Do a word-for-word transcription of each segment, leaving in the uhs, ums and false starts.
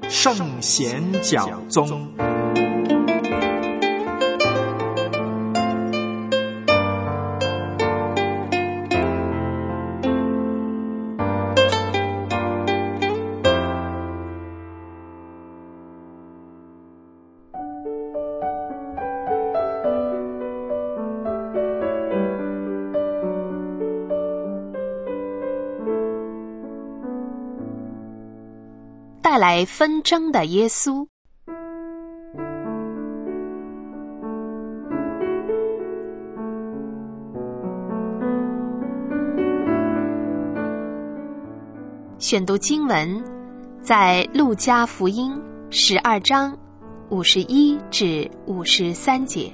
圣贤讲宗。 带来纷争的耶稣。选读经文在路加福音十二章五十一至五十三节。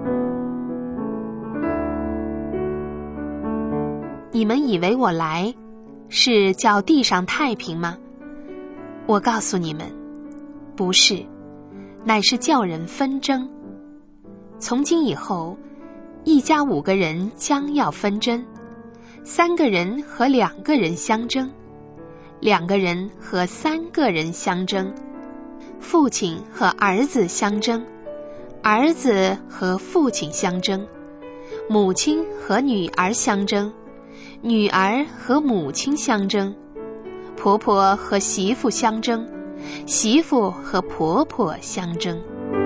你们以为我来是叫地上太平吗？我告诉你们，不是，乃是叫人纷争。从今以后，一家五个人将要纷争，三个人和两个人相争，两个人和三个人相争，父亲和儿子相争，儿子和父亲相争，母亲和女儿相争，女儿和母亲相争，婆婆和媳妇相争，媳妇和婆婆相争。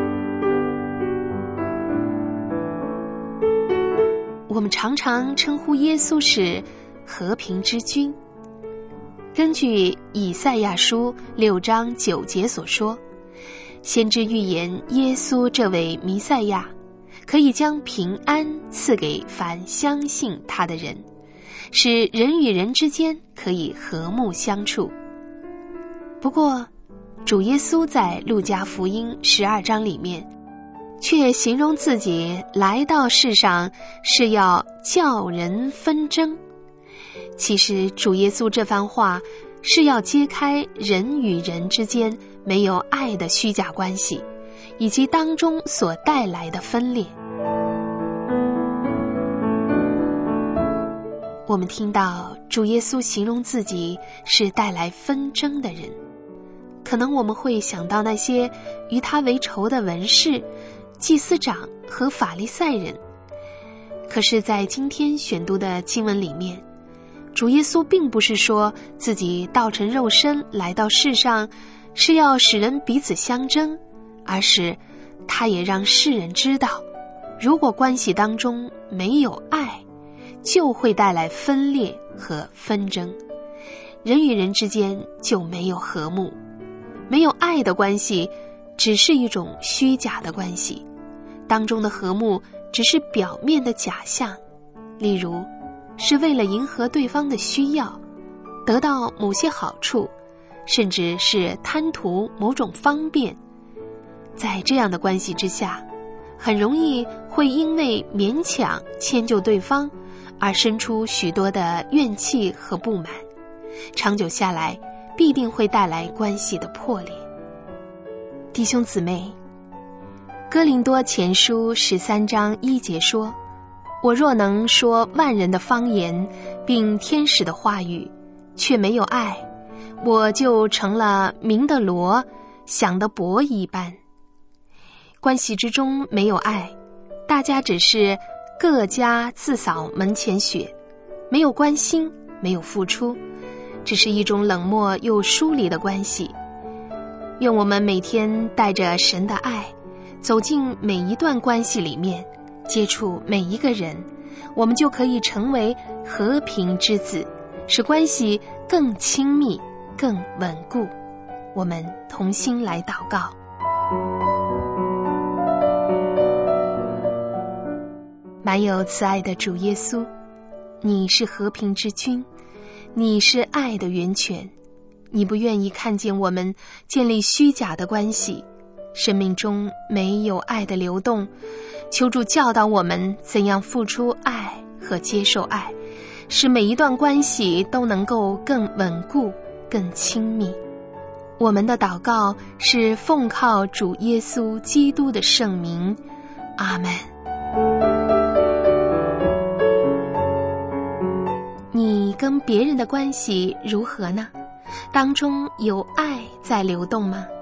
我们常常称呼耶稣是和平之君。根据以赛亚书六章九节所说，先知预言耶稣这位弥赛亚可以将平安赐给凡相信他的人，使人与人之间可以和睦相处。不过，主耶稣在路加福音十二章里面，却形容自己来到世上是要叫人纷争。其实，主耶稣这番话是要揭开人与人之间没有爱的虚假关系，以及当中所带来的分裂。我们听到主耶稣形容自己是带来纷争的人，可能我们会想到那些与他为仇的文士、祭司长和法利赛人。可是在今天选读的经文里面，主耶稣并不是说自己道成肉身来到世上是要使人彼此相争，而是他也让世人知道，如果关系当中没有爱，就会带来分裂和纷争，人与人之间就没有和睦。没有爱的关系只是一种虚假的关系，当中的和睦只是表面的假象，例如是为了迎合对方的需要，得到某些好处，甚至是贪图某种方便。在这样的关系之下，很容易会因为勉强迁就对方而生出许多的怨气和不满，长久下来必定会带来关系的破裂。弟兄姊妹，哥林多前书十三章一节说，我若能说万人的方言并天使的话语，却没有爱，我就成了鸣的锣，响的钹一般。关系之中没有爱，大家只是各家自扫门前雪，没有关心，没有付出，只是一种冷漠又疏离的关系。愿我们每天带着神的爱，走进每一段关系里面，接触每一个人，我们就可以成为和平之子，使关系更亲密、更稳固。我们同心来祷告。满有慈爱的主耶稣，你是和平之君，你是爱的源泉，你不愿意看见我们建立虚假的关系，生命中没有爱的流动。求主教导我们怎样付出爱和接受爱，使每一段关系都能够更稳固、更亲密。我们的祷告是奉靠主耶稣基督的圣名，阿们。你跟别人的关系如何呢？ 当中有爱在流动吗？